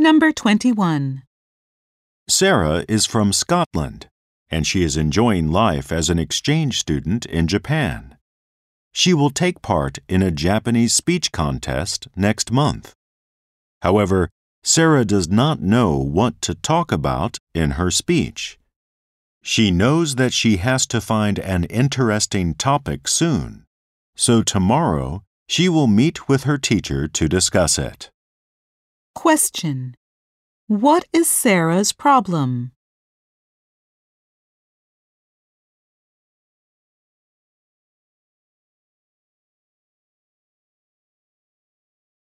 Number 21. Sarah is from Scotland, and she is enjoying life as an exchange student in Japan. She will take part in a Japanese speech contest next month. However, Sarah does not know what to talk about in her speech. She knows that she has to find an interesting topic soon, so tomorrow she will meet with her teacher to discuss it. Question. What is Sarah's problem?